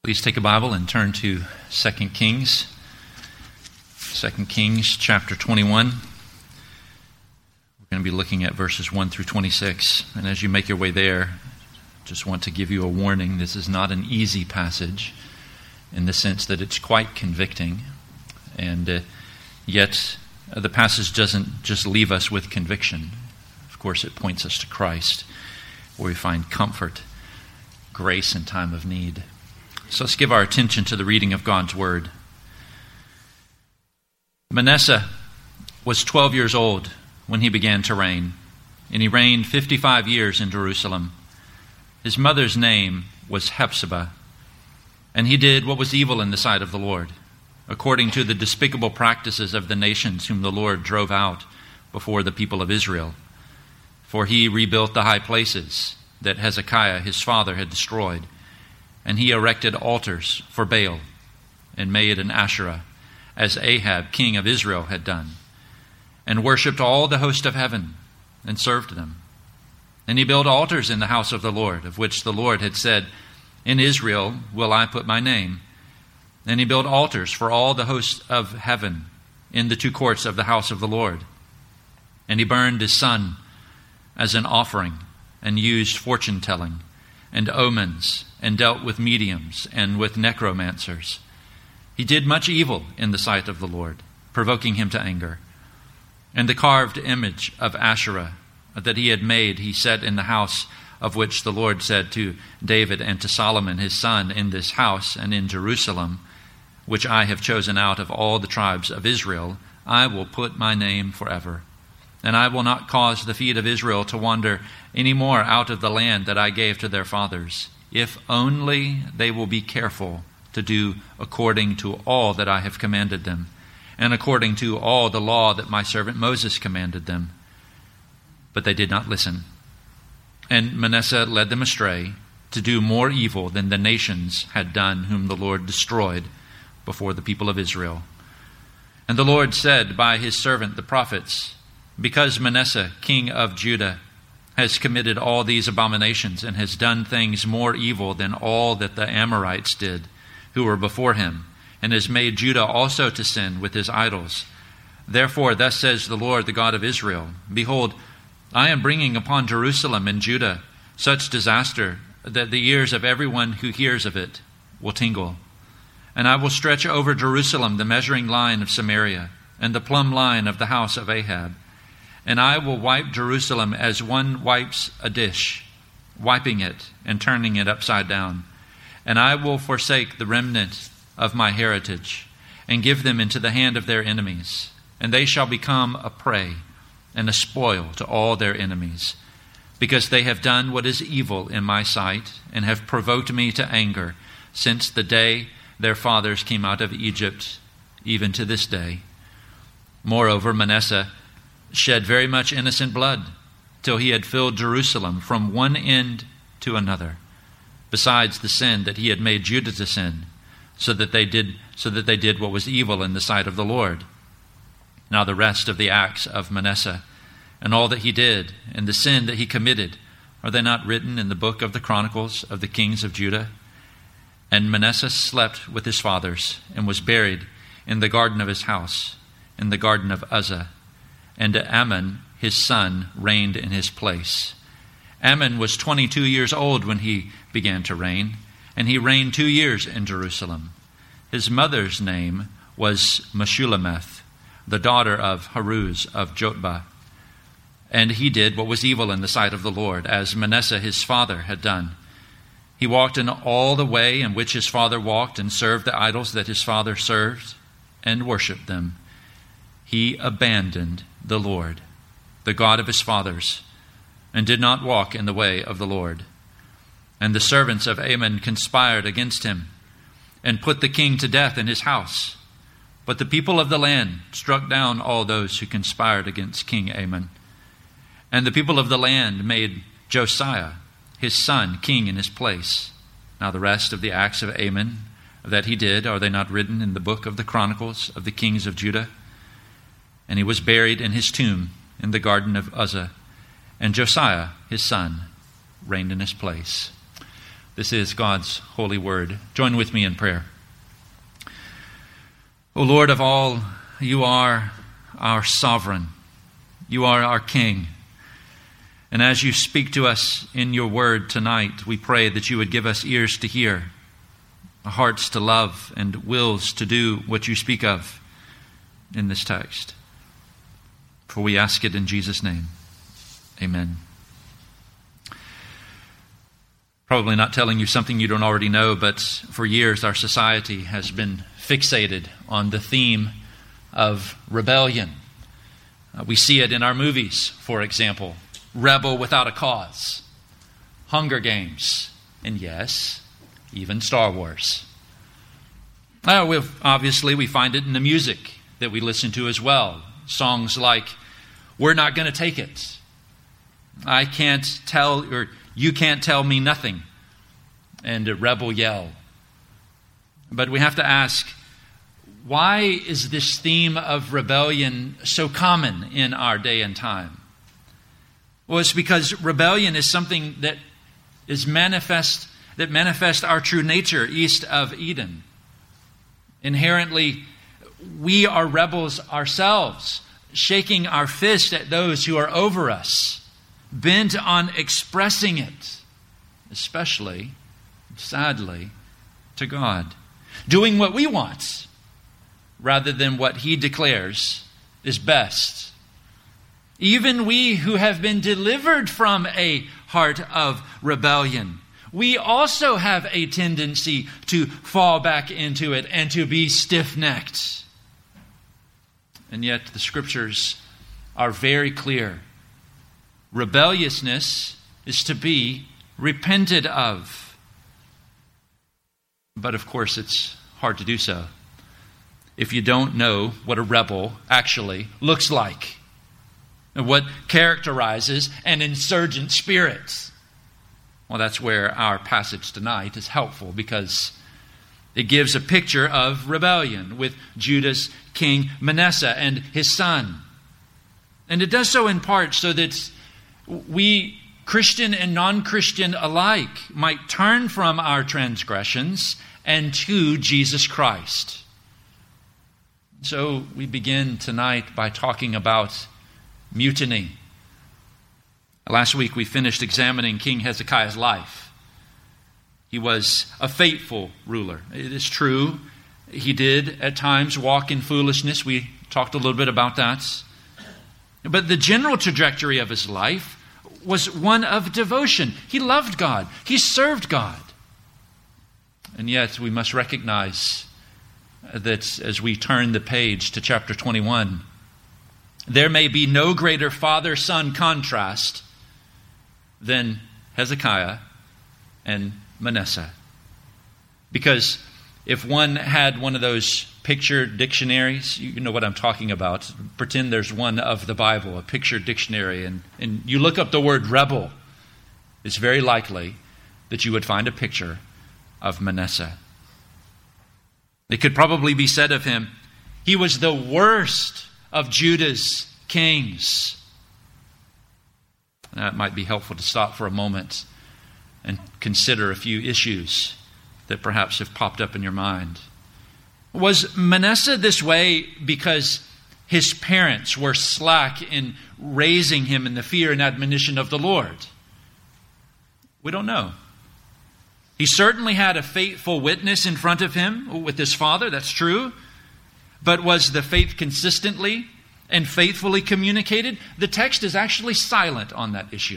Please take a Bible and turn to 2 Kings. 2 Kings chapter 21. We're going to be looking at verses 1 through 26. And as you make your way there, just want to give you a warning. This is not an easy passage in the sense that it's quite convicting. And yet the passage doesn't just leave us with conviction. Of course, it points us to Christ, where we find comfort, grace in time of need. So let's give our attention to the reading of God's Word. Manasseh was 12 years old when he began to reign, and he reigned 55 years in Jerusalem. His mother's name was Hephzibah, and he did what was evil in the sight of the Lord, according to the despicable practices of the nations whom the Lord drove out before the people of Israel. For he rebuilt the high places that Hezekiah his father had destroyed, and he erected altars for Baal and made an Asherah, as Ahab, king of Israel, had done, and worshipped all the host of heaven and served them. And he built altars in the house of the Lord, of which the Lord had said, "In Israel will I put my name." And he built altars for all the hosts of heaven in the two courts of the house of the Lord. And he burned his son as an offering, and used fortune-telling and omens, and dealt with mediums and with necromancers. He did much evil in the sight of the Lord, provoking him to anger. And the carved image of Asherah that he had made, he set in the house of which the Lord said to David and to Solomon his son, "In this house and in Jerusalem, which I have chosen out of all the tribes of Israel, I will put my name forever. And I will not cause the feet of Israel to wander any more out of the land that I gave to their fathers, if only they will be careful to do according to all that I have commanded them, and according to all the law that my servant Moses commanded them." But they did not listen. And Manasseh led them astray to do more evil than the nations had done whom the Lord destroyed before the people of Israel. And the Lord said by his servant the prophets, "Because Manasseh, king of Judah, has committed all these abominations and has done things more evil than all that the Amorites did, who were before him, and has made Judah also to sin with his idols. Therefore, thus says the Lord, the God of Israel, Behold, I am bringing upon Jerusalem and Judah such disaster that the ears of everyone who hears of it will tingle. And I will stretch over Jerusalem the measuring line of Samaria and the plumb line of the house of Ahab. And I will wipe Jerusalem as one wipes a dish, wiping it and turning it upside down. And I will forsake the remnant of my heritage, and give them into the hand of their enemies. And they shall become a prey and a spoil to all their enemies, because they have done what is evil in my sight, and have provoked me to anger, since the day their fathers came out of Egypt, even to this day. Moreover, Manasseh shed very much innocent blood, till he had filled Jerusalem from one end to another, besides the sin that he had made Judah to sin, so that they did what was evil in the sight of the Lord. Now the rest of the acts of Manasseh, and all that he did, and the sin that he committed, are they not written in the book of the Chronicles of the kings of Judah? And Manasseh slept with his fathers, and was buried in the garden of his house, in the garden of Uzzah. And Amon, his son, reigned in his place. Amon was 22 years old when he began to reign, and he reigned 2 years in Jerusalem. His mother's name was Meshullemeth, the daughter of Haruz of Jotbah. And he did what was evil in the sight of the Lord, as Manasseh his father had done. He walked in all the way in which his father walked, and served the idols that his father served, and worshipped them. He abandoned the Lord, the God of his fathers, and did not walk in the way of the Lord. And the servants of Amon conspired against him, and put the king to death in his house. But the people of the land struck down all those who conspired against King Amon. And the people of the land made Josiah, his son, king in his place. Now the rest of the acts of Amon that he did, are they not written in the book of the Chronicles of the kings of Judah? And he was buried in his tomb in the garden of Uzzah. And Josiah, his son, reigned in his place. This is God's holy word. Join with me in prayer. O Lord of all, you are our sovereign. You are our King. And as you speak to us in your word tonight, we pray that you would give us ears to hear, hearts to love, and wills to do what you speak of in this text. For we ask it in Jesus' name. Amen. Probably not telling you something you don't already know, but for years our society has been fixated on the theme of rebellion. We see it in our movies, for example. Rebel Without a Cause, Hunger Games, and yes, even Star Wars. Obviously, we find it in the music that we listen to as well. Songs like, "We're Not Gonna Take It," "I Can't Tell," or "You Can't Tell Me Nothing," and "Rebel Yell." But we have to ask, why is this theme of rebellion so common in our day and time? Well, it's because rebellion is something that manifests our true nature east of Eden. Inherently, we are rebels ourselves, shaking our fist at those who are over us, bent on expressing it, especially, sadly, to God. Doing what we want rather than what He declares is best. Even we who have been delivered from a heart of rebellion, we also have a tendency to fall back into it and to be stiff-necked. And yet the Scriptures are very clear. Rebelliousness is to be repented of. But of course it's hard to do so if you don't know what a rebel actually looks like, and what characterizes an insurgent spirit. Well, that's where our passage tonight is helpful, because it gives a picture of rebellion with Judah's king Manasseh and his son. And it does so in part so that we, Christian and non-Christian alike, might turn from our transgressions and to Jesus Christ. So we begin tonight by talking about mutiny. Last week we finished examining King Hezekiah's life. He was a faithful ruler. It is true, he did at times walk in foolishness. We talked a little bit about that. But the general trajectory of his life was one of devotion. He loved God. He served God. And yet we must recognize that as we turn the page to chapter 21, there may be no greater father-son contrast than Hezekiah and Manasseh. Because if one had one of those picture dictionaries, you know what I'm talking about. Pretend there's one of the Bible, a picture dictionary, and you look up the word rebel, it's very likely that you would find a picture of Manasseh. It could probably be said of him, he was the worst of Judah's kings. Now, it might be helpful to stop for a moment and consider a few issues that perhaps have popped up in your mind. Was Manasseh this way because his parents were slack in raising him in the fear and admonition of the Lord? We don't know. He certainly had a faithful witness in front of him with his father, that's true. But was the faith consistently and faithfully communicated? The text is actually silent on that issue.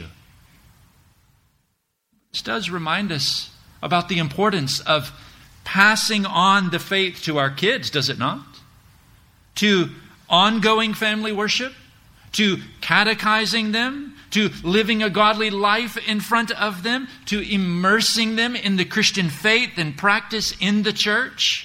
This does remind us about the importance of passing on the faith to our kids, does it not? To ongoing family worship, to catechizing them, to living a godly life in front of them, to immersing them in the Christian faith and practice in the church.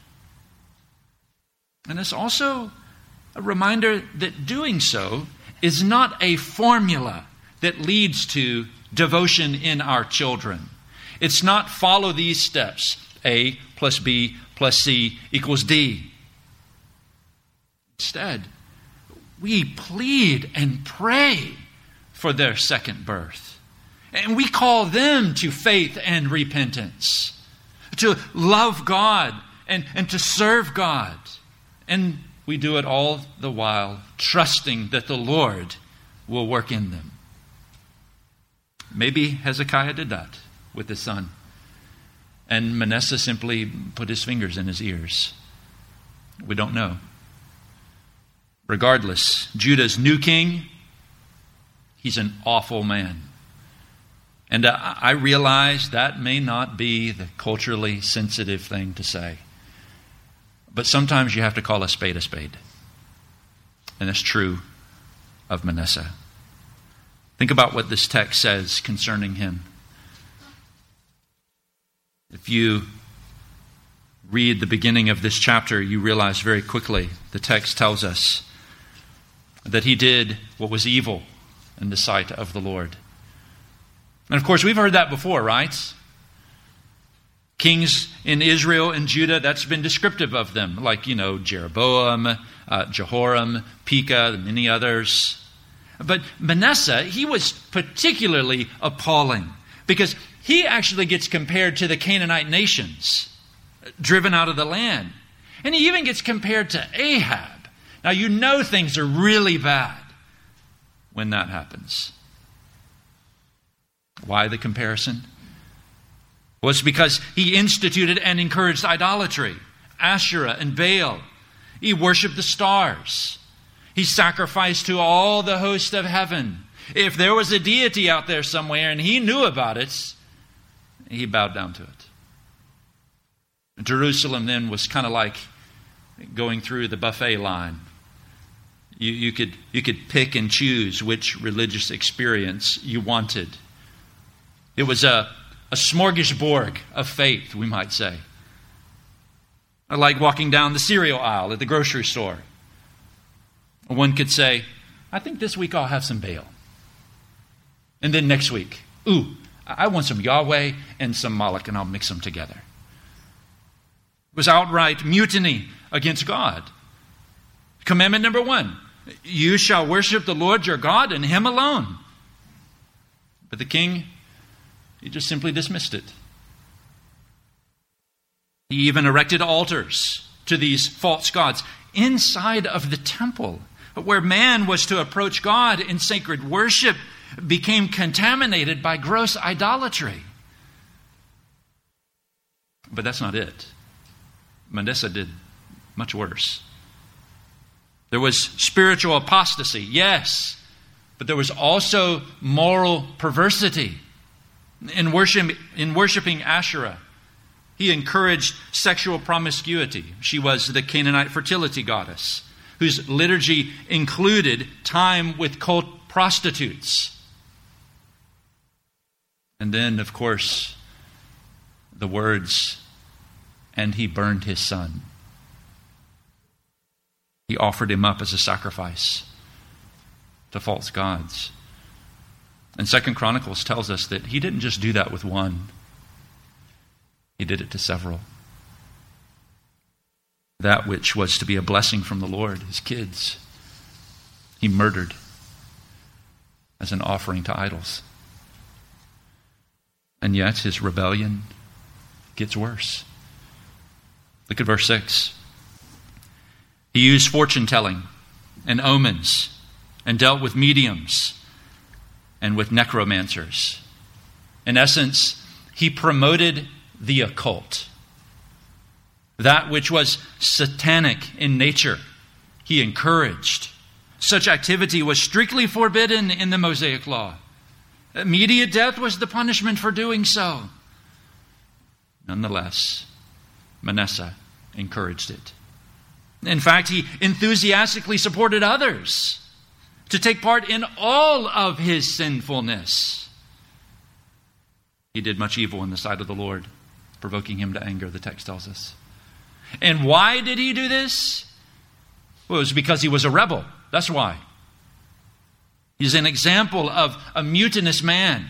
And it's also a reminder that doing so is not a formula that leads to devotion in our children. It's not follow these steps, A plus B plus C equals D. Instead, we plead and pray for their second birth. And we call them to faith and repentance, to love God and to serve God. And we do it all the while trusting that the Lord will work in them. Maybe Hezekiah did that with his son. And Manasseh simply put his fingers in his ears. We don't know. Regardless, Judah's new king, he's an awful man. And I realize that may not be the culturally sensitive thing to say. But sometimes you have to call a spade a spade. And that's true of Manasseh. Think about what this text says concerning him. If you read the beginning of this chapter, you realize very quickly the text tells us that he did what was evil in the sight of the Lord. And of course, we've heard that before, right? Kings in Israel and Judah, that's been descriptive of them, like, Jeroboam, Jehoram, Pekah, and many others. But Manasseh, he was particularly appalling because he actually gets compared to the Canaanite nations driven out of the land. And he even gets compared to Ahab. Now, things are really bad when that happens. Why the comparison? Well, it's because he instituted and encouraged idolatry, Asherah and Baal. He worshiped the stars. He sacrificed to all the host of heaven. If there was a deity out there somewhere and he knew about it, he bowed down to it. Jerusalem then was kind of like going through the buffet line. You could pick and choose which religious experience you wanted. It was a smorgasbord of faith, we might say. Like walking down the cereal aisle at the grocery store. One could say, I think this week I'll have some Baal. And then next week, I want some Yahweh and some Moloch, and I'll mix them together. It was outright mutiny against God. Commandment number 1, you shall worship the Lord your God and him alone. But the king, he just simply dismissed it. He even erected altars to these false gods inside of the temple, where man was to approach God in sacred worship, became contaminated by gross idolatry. But that's not it. Manasseh did much worse. There was spiritual apostasy, yes, but there was also moral perversity. In worshiping Asherah, he encouraged sexual promiscuity. She was the Canaanite fertility goddess, whose liturgy included time with cult prostitutes. And then, of course, the words, and he burned his son. He offered him up as a sacrifice to false gods. And 2 Chronicles tells us that he didn't just do that with one. He did it to several. That which was to be a blessing from the Lord, his kids, he murdered as an offering to idols. And yet his rebellion gets worse. Look at verse 6. He used fortune-telling and omens and dealt with mediums and with necromancers. In essence, he promoted the occult. That which was satanic in nature, he encouraged. Such activity was strictly forbidden in the Mosaic Law. Immediate death was the punishment for doing so. Nonetheless, Manasseh encouraged it. In fact, he enthusiastically supported others to take part in all of his sinfulness. He did much evil in the sight of the Lord, provoking him to anger, the text tells us. And why did he do this? Well, it was because he was a rebel. That's why. He's an example of a mutinous man.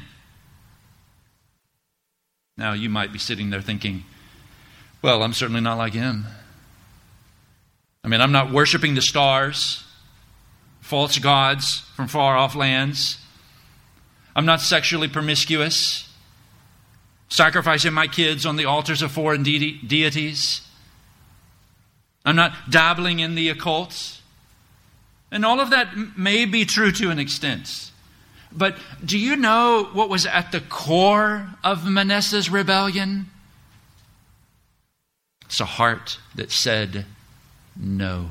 Now, you might be sitting there thinking, well, I'm certainly not like him. I'm not worshiping the stars, false gods from far off lands. I'm not sexually promiscuous, sacrificing my kids on the altars of foreign deities. I'm not dabbling in the occult. And all of that may be true to an extent. But do you know what was at the core of Manasseh's rebellion? It's a heart that said no.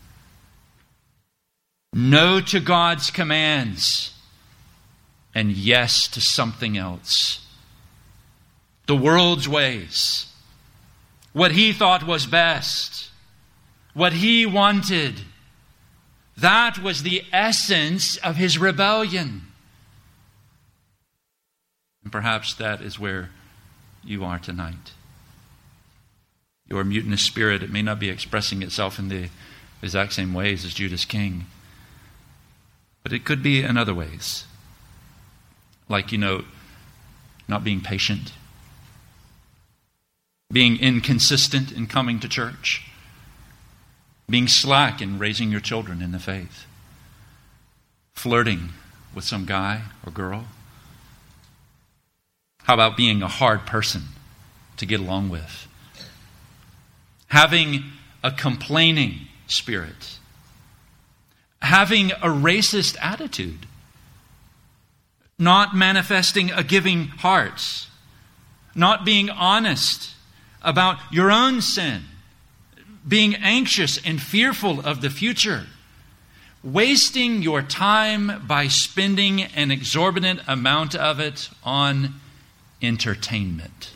No to God's commands, and yes to something else. The world's ways, what he thought was best, what he wanted. That was the essence of his rebellion. And perhaps that is where you are tonight. Your mutinous spirit, it may not be expressing itself in the exact same ways as Judah's king, but it could be in other ways. Like, not being patient, being inconsistent in coming to church, being slack in raising your children in the faith, flirting with some guy or girl. How about being a hard person to get along with? Having a complaining spirit. Having a racist attitude. Not manifesting a giving heart. Not being honest about your own sin. Being anxious and fearful of the future. Wasting your time by spending an exorbitant amount of it on entertainment.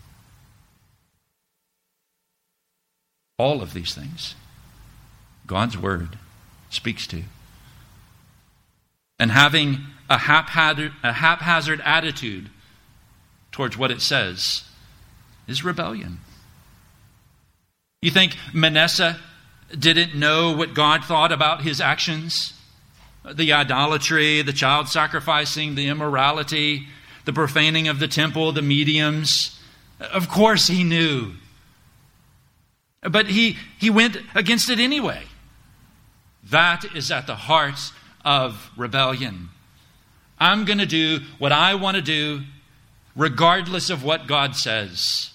All of these things God's Word speaks to. And having a haphazard attitude towards what it says is rebellion. You think Manasseh didn't know what God thought about his actions? The idolatry, the child sacrificing, the immorality, the profaning of the temple, the mediums. Of course he knew. But he went against it anyway. That is at the heart of rebellion. I'm going to do what I want to do regardless of what God says.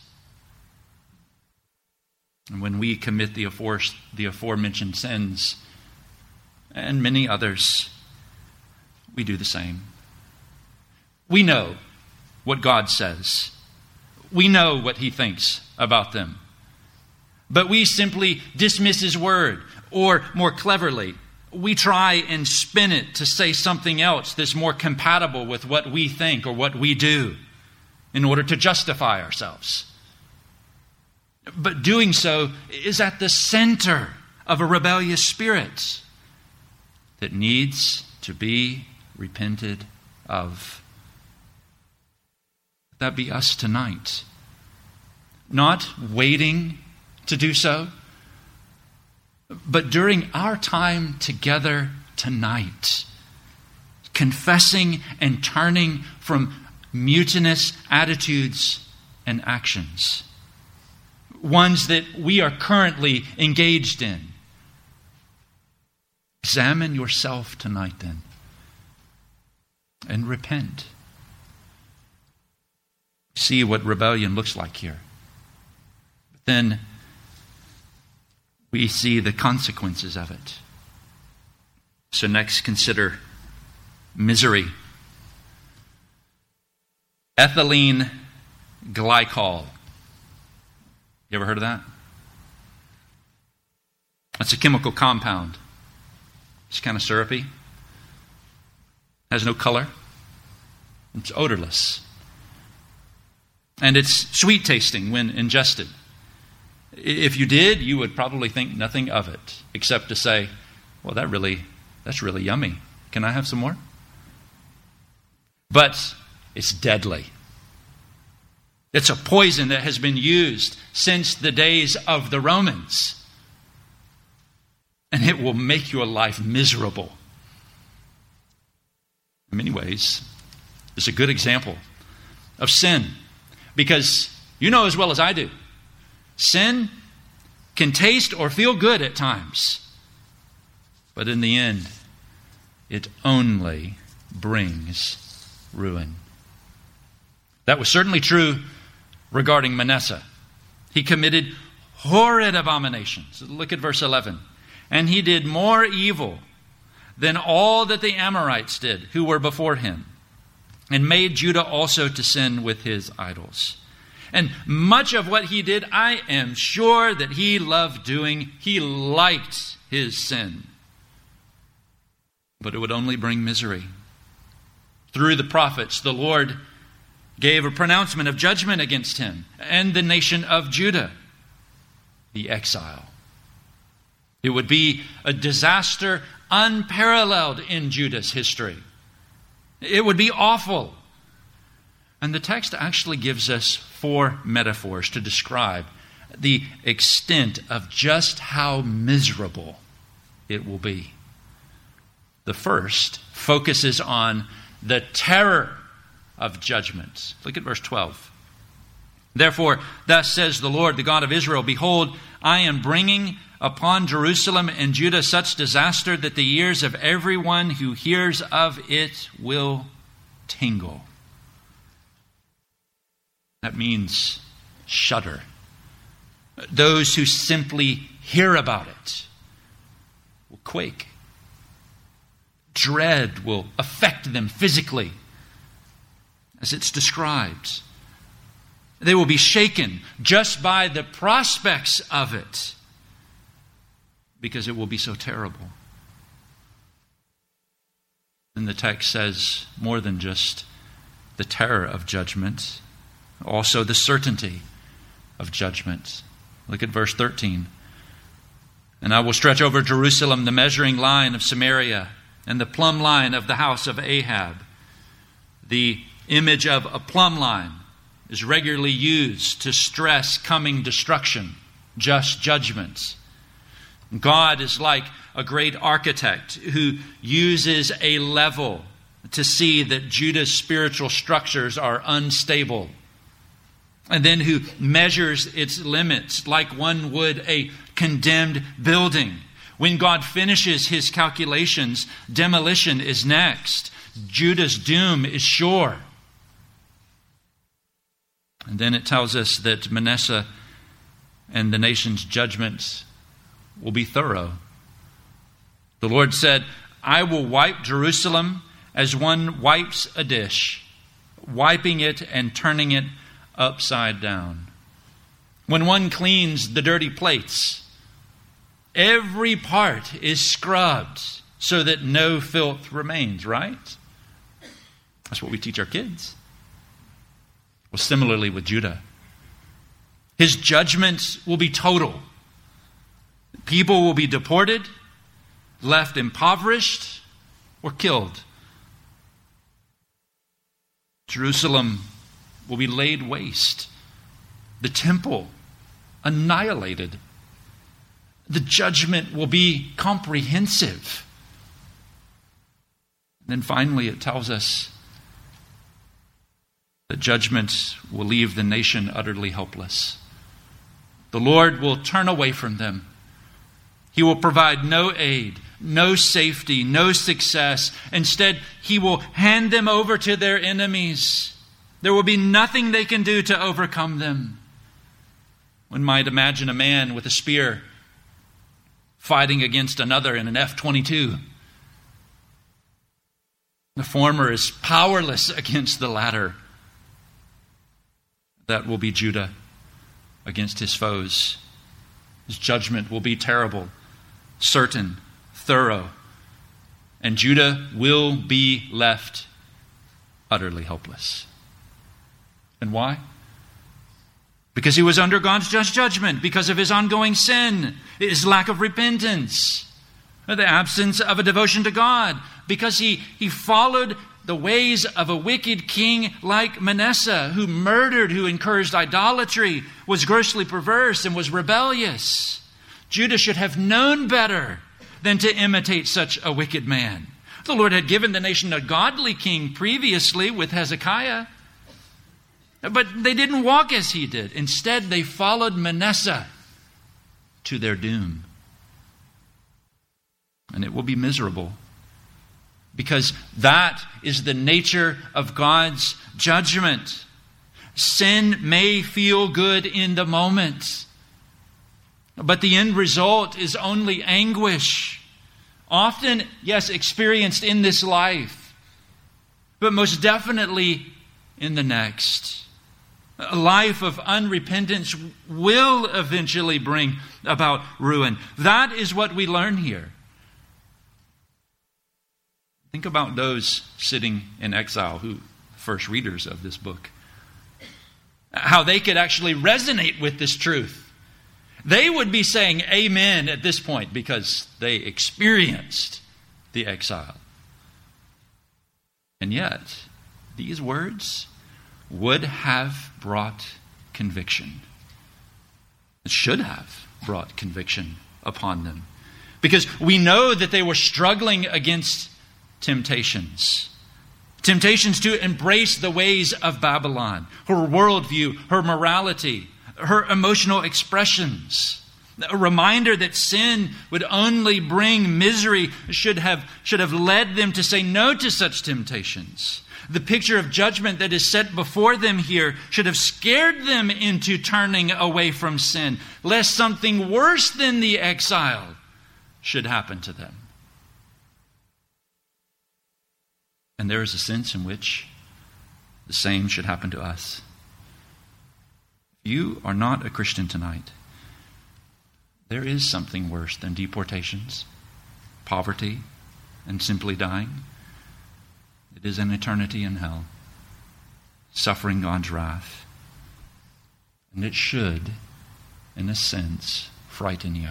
And when we commit the aforementioned sins and many others, we do the same. We know what God says. We know what He thinks about them. But we simply dismiss His word, or more cleverly, we try and spin it to say something else that's more compatible with what we think or what we do in order to justify ourselves. But doing so is at the center of a rebellious spirit that needs to be repented of. That be us tonight. Not waiting to do so, but during our time together tonight, confessing and turning from mutinous attitudes and actions, ones that we are currently engaged in. Examine yourself tonight then, and repent. See what rebellion looks like here. But then we see the consequences of it. So next, consider misery. Ethylene glycol. You ever heard of that? That's a chemical compound. It's kind of syrupy. Has no color. It's odorless. And it's sweet tasting when ingested. If you did, you would probably think nothing of it, except to say, well, that's really yummy. Can I have some more? But it's deadly. It's a poison that has been used since the days of the Romans. And it will make your life miserable. In many ways, it's a good example of sin. Because you know as well as I do, sin can taste or feel good at times. But in the end, it only brings ruin. That was certainly true regarding Manasseh. He committed horrid abominations. Look at verse 11. And he did more evil than all that the Amorites did, who were before him, and made Judah also to sin with his idols. And much of what he did, I am sure that he loved doing. He liked his sin. But it would only bring misery. Through the prophets, the Lord gave a pronouncement of judgment against him and the nation of Judah, the exile. It would be a disaster unparalleled in Judah's history. It would be awful. And the text actually gives us 4 metaphors to describe the extent of just how miserable it will be. The first focuses on the terror of judgment. Look at verse 12. Therefore, thus says the Lord, the God of Israel, behold, I am bringing upon Jerusalem and Judah such disaster that the ears of everyone who hears of it will tingle. That means shudder. Those who simply hear about it will quake. Dread will affect them physically, as it's described. They will be shaken just by the prospects of it, because it will be so terrible. And the text says more than just the terror of judgment, also the certainty of judgment. Look at verse 13. And I will stretch over Jerusalem the measuring line of Samaria and the plumb line of the house of Ahab. The image of a plumb line is regularly used to stress coming destruction, just judgments. God is like a great architect who uses a level to see that Judah's spiritual structures are unstable, and then who measures its limits like one would a condemned building. When God finishes his calculations, demolition is next. Judah's doom is sure. And then it tells us that Manasseh and the nation's judgments will be thorough. The Lord said, I will wipe Jerusalem as one wipes a dish, wiping it and turning it upside down. When one cleans the dirty plates, every part is scrubbed so that no filth remains, right? That's what we teach our kids. Well, similarly with Judah. His judgment will be total. People will be deported, left impoverished, or killed. Jerusalem will be laid waste. The temple annihilated. The judgment will be comprehensive. And then finally it tells us that judgment will leave the nation utterly helpless. The Lord will turn away from them. He will provide no aid, no safety, no success. Instead, he will hand them over to their enemies. There will be nothing they can do to overcome them. One might imagine a man with a spear fighting against another in an F-22. The former is powerless against the latter. That will be Judah against his foes. His judgment will be terrible, certain, thorough, and Judah will be left utterly helpless. And why? Because he was under God's just judgment, because of his ongoing sin, his lack of repentance, the absence of a devotion to God, because he followed the ways of a wicked king like Manasseh, who murdered, who encouraged idolatry, was grossly perverse, and was rebellious. Judah should have known better than to imitate such a wicked man. The Lord had given the nation a godly king previously with Hezekiah, but they didn't walk as he did. Instead, they followed Manasseh to their doom. And it will be miserable. because that is the nature of God's judgment. Sin may feel good in the moment, but the end result is only anguish. Often, yes, experienced in this life, but most definitely in the next. A life of unrepentance will eventually bring about ruin. That is what we learn here. Think about those sitting in exile, who first readers of this book. How they could actually resonate with this truth. They would be saying amen at this point because they experienced the exile. And yet, these words would have brought conviction. It should have brought conviction upon them. Because we know that they were struggling against temptations. Temptations to embrace the ways of Babylon, her worldview, her morality, her emotional expressions. A reminder that sin would only bring misery should have led them to say no to such temptations. The picture of judgment that is set before them here should have scared them into turning away from sin, lest something worse than the exile should happen to them. And there is a sense in which the same should happen to us. If you are not a Christian tonight, there is something worse than deportations, poverty, and simply dying. It is an eternity in hell, suffering God's wrath. And it should, in a sense, frighten you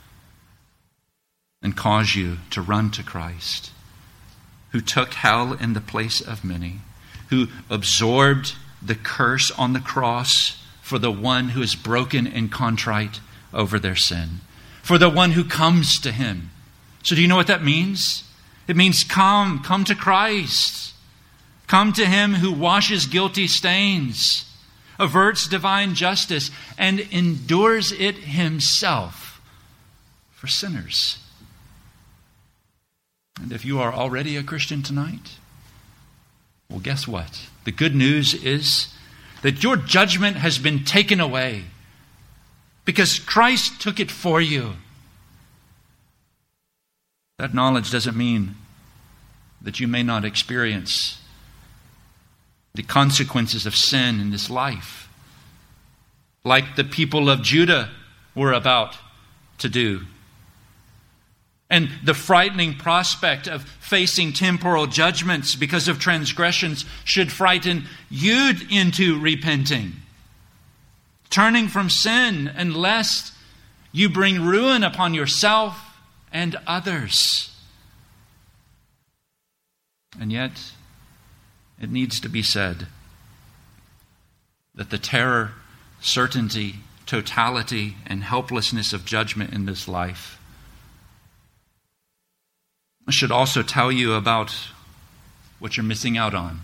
and cause you to run to Christ, who took hell in the place of many, who absorbed the curse on the cross for the one who is broken and contrite over their sin, for the one who comes to him. So do you know what that means? It means come to Christ. Come to him who washes guilty stains, averts divine justice, and endures it himself for sinners. And if you are already a Christian tonight, well, guess what? The good news is that your judgment has been taken away because Christ took it for you. That knowledge doesn't mean that you may not experience the consequences of sin in this life, like the people of Judah were about to do. And the frightening prospect of facing temporal judgments because of transgressions should frighten you into repenting, turning from sin, and lest you bring ruin upon yourself and others. And yet, it needs to be said that the terror, certainty, totality, and helplessness of judgment in this life should also tell you about what you're missing out on,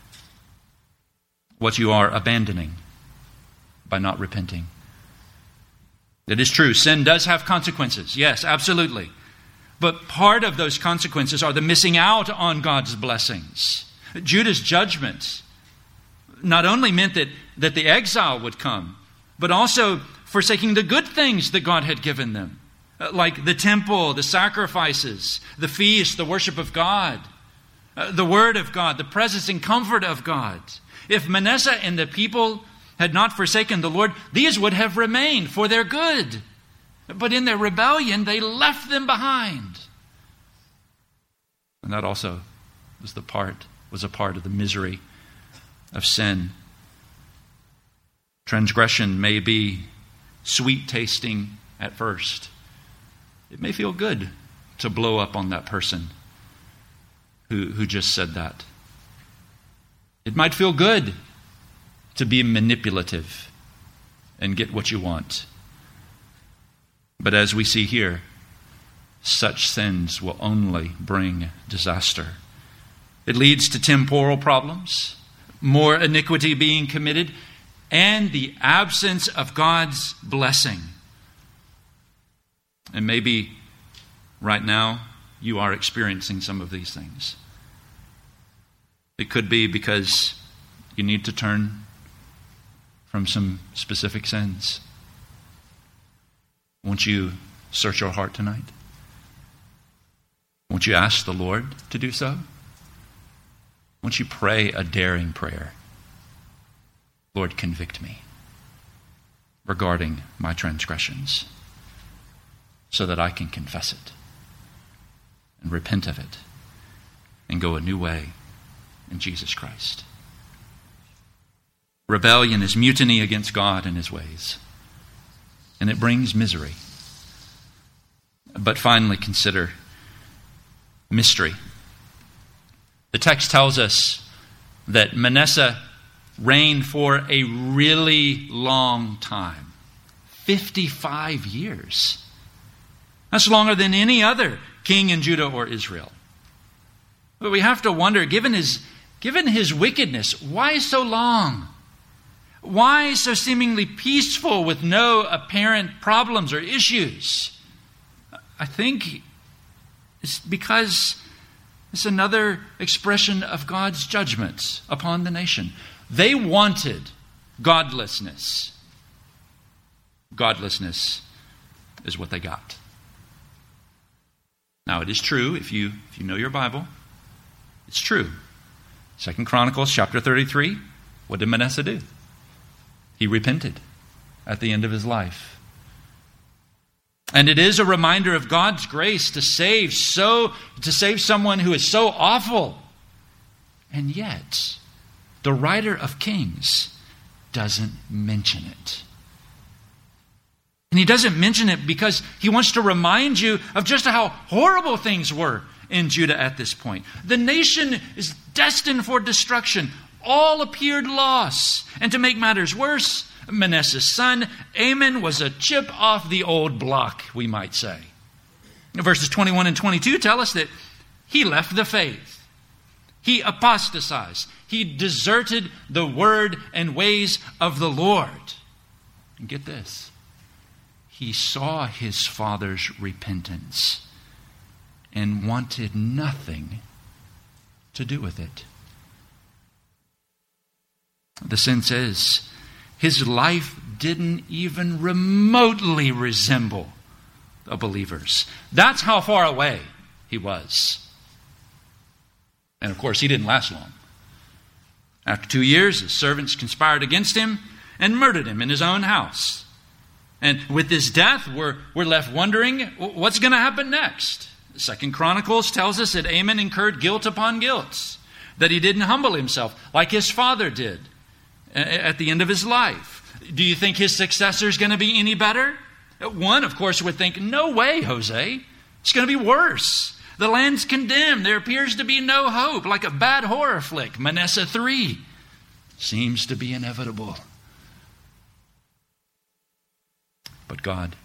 what you are abandoning by not repenting. It is true, sin does have consequences. Yes, absolutely. But part of those consequences are the missing out on God's blessings. Judah's judgment not only meant that the exile would come, but also forsaking the good things that God had given them, like the temple, the sacrifices, the feast, the worship of God, the word of God, the presence and comfort of God. If Manasseh and the people had not forsaken the Lord, these would have remained for their good. But in their rebellion, they left them behind. And that also was a part of the misery of sin. Transgression may be sweet tasting at first. It may feel good to blow up on that person who just said that. It might feel good to be manipulative and get what you want. But as we see here, such sins will only bring disaster. It leads to temporal problems, more iniquity being committed, and the absence of God's blessing. And maybe right now you are experiencing some of these things. It could be because you need to turn from some specific sins. Won't you search your heart tonight? Won't you ask the Lord to do so? Won't you pray a daring prayer? Lord, convict me regarding my transgressions so that I can confess it and repent of it and go a new way in Jesus Christ. Rebellion is mutiny against God and His ways, and it brings misery. But finally, consider mystery. The text tells us that Manasseh reigned for a really long time. 55 years. That's longer than any other king in Judah or Israel. But we have to wonder, given his wickedness, why so long? Why so seemingly peaceful with no apparent problems or issues? I think it's because it's another expression of God's judgment upon the nation. They wanted godlessness. Godlessness is what they got. Now, it is true, if you know your Bible, it's true. 2 Chronicles chapter 33, what did Manasseh do? He repented at the end of his life. And it is a reminder of God's grace to save someone who is so awful. And yet, the writer of Kings doesn't mention it. And he doesn't mention it because he wants to remind you of just how horrible things were in Judah at this point. The nation is destined for destruction. All appeared loss. And to make matters worse, Manasseh's son, Amon, was a chip off the old block, we might say. Verses 21 and 22 tell us that he left the faith. He apostatized. He deserted the word and ways of the Lord. And get this. He saw his father's repentance and wanted nothing to do with it. The sense is, his life didn't even remotely resemble a believer's. That's how far away he was. And of course, he didn't last long. After 2 years, his servants conspired against him and murdered him in his own house. And with his death, we're left wondering, what's going to happen next? 2 Chronicles tells us that Amon incurred guilt upon guilt, that he didn't humble himself like his father did at the end of his life. Do you think his successor is going to be any better? One, of course, would think, no way, Jose. It's going to be worse. The land's condemned. There appears to be no hope, like a bad horror flick. Manasseh 3 seems to be inevitable. But God,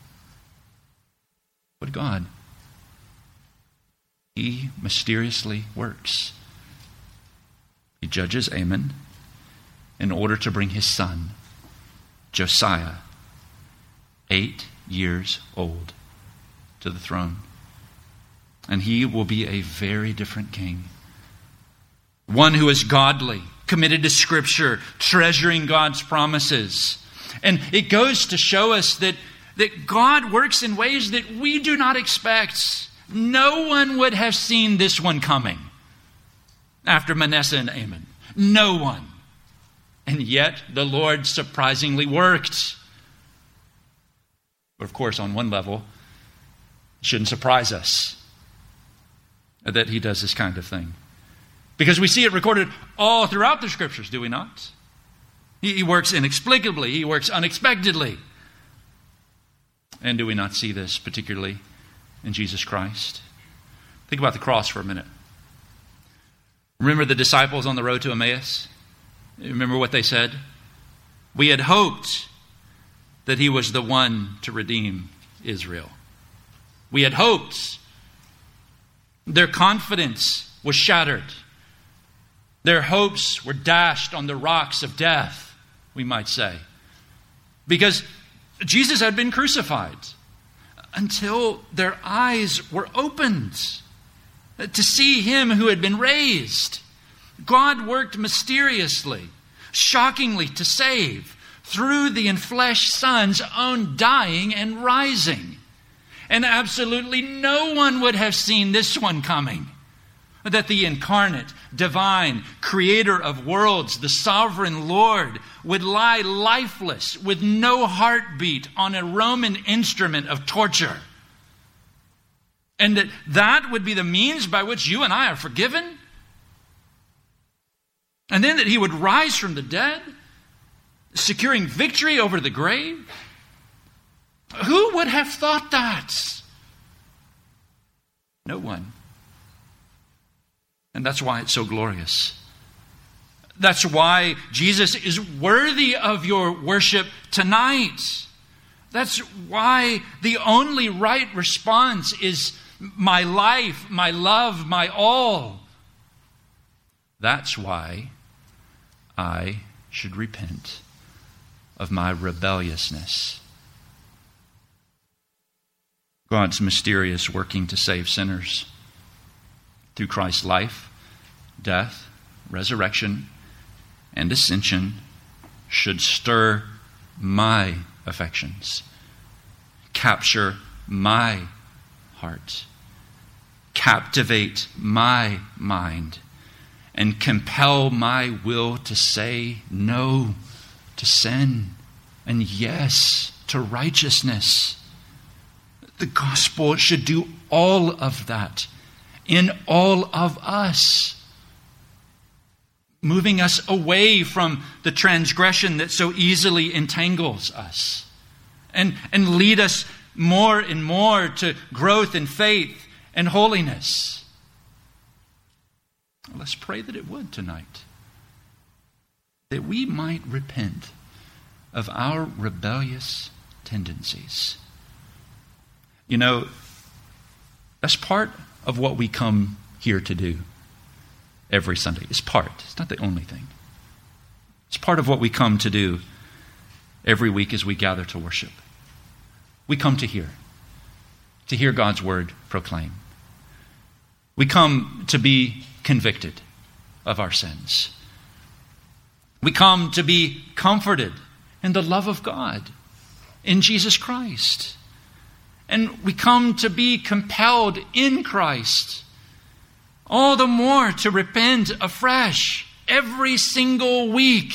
He mysteriously works. He judges Amon in order to bring his son, Josiah, 8 years old, to the throne. And he will be a very different king. One who is godly, committed to Scripture, treasuring God's promises. And it goes to show us that God works in ways that we do not expect. No one would have seen this one coming after Manasseh and Amon. No one. And yet the Lord surprisingly worked. But of course, on one level, it shouldn't surprise us that He does this kind of thing. Because we see it recorded all throughout the Scriptures, do we not? He works inexplicably. He works unexpectedly. And do we not see this particularly in Jesus Christ? Think about the cross for a minute. Remember the disciples on the road to Emmaus? Remember what they said? We had hoped that He was the one to redeem Israel. We had hoped. Their confidence was shattered. Their hopes were dashed on the rocks of death, we might say. Because Jesus had been crucified until their eyes were opened to see Him who had been raised. God worked mysteriously, shockingly to save through the enfleshed Son's own dying and rising. And absolutely no one would have seen this one coming. That the incarnate, divine, creator of worlds, the sovereign Lord, would lie lifeless with no heartbeat on a Roman instrument of torture. And that would be the means by which you and I are forgiven. And then that he would rise from the dead, securing victory over the grave. Who would have thought that? No one. And that's why it's so glorious. That's why Jesus is worthy of your worship tonight. That's why the only right response is my life, my love, my all. That's why I should repent of my rebelliousness. God's mysterious working to save sinners through Christ's life, death, resurrection, and ascension should stir my affections, capture my heart, captivate my mind, and compel my will to say no to sin and yes to righteousness. The gospel should do all of that in all of us, moving us away from the transgression that so easily entangles us, and lead us more and more to growth in faith and holiness. Let's pray that it would tonight, that we might repent of our rebellious tendencies. You know, that's part of what we come here to do every Sunday. It's part. It's not the only thing. It's part of what we come to do every week as we gather to worship. We come to hear God's word proclaimed. We come to be convicted of our sins. We come to be comforted in the love of God in Jesus Christ. And we come to be compelled in Christ all the more to repent afresh every single week.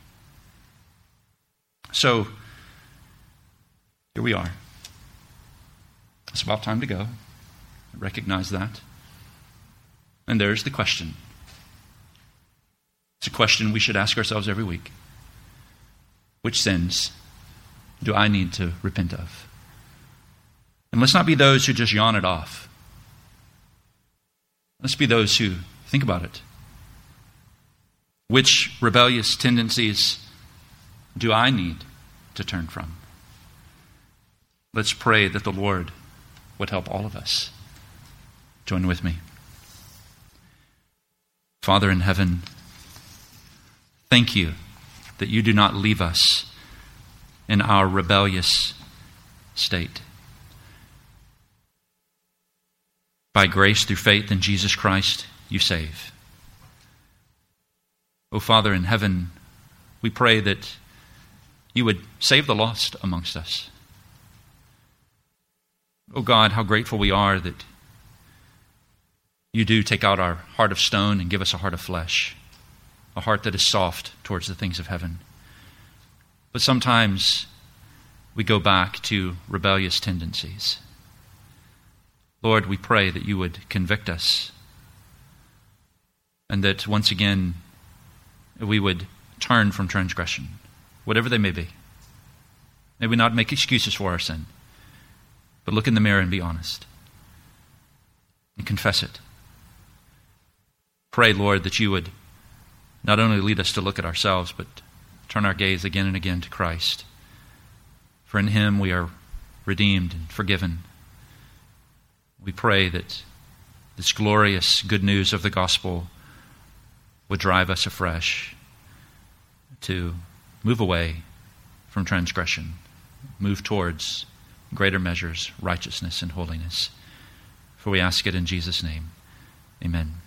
So, here we are. It's about time to go. I recognize that. And there's the question. It's a question we should ask ourselves every week. Which sins do I need to repent of? And let's not be those who just yawn it off. Let's be those who think about it. Which rebellious tendencies do I need to turn from? Let's pray that the Lord would help all of us. Join with me. Father in heaven, thank you that you do not leave us in our rebellious state. By grace through faith in Jesus Christ, you save. O Father in heaven, we pray that you would save the lost amongst us. O God, how grateful we are that you do take out our heart of stone and give us a heart of flesh, a heart that is soft towards the things of heaven. But sometimes we go back to rebellious tendencies. Lord, we pray that you would convict us and that once again we would turn from transgression, whatever they may be. May we not make excuses for our sin, but look in the mirror and be honest and confess it. Pray, Lord, that you would not only lead us to look at ourselves, but turn our gaze again and again to Christ. For in him we are redeemed and forgiven. We pray that this glorious good news of the gospel would drive us afresh to move away from transgression, move towards greater measures, righteousness and holiness. For we ask it in Jesus' name. Amen.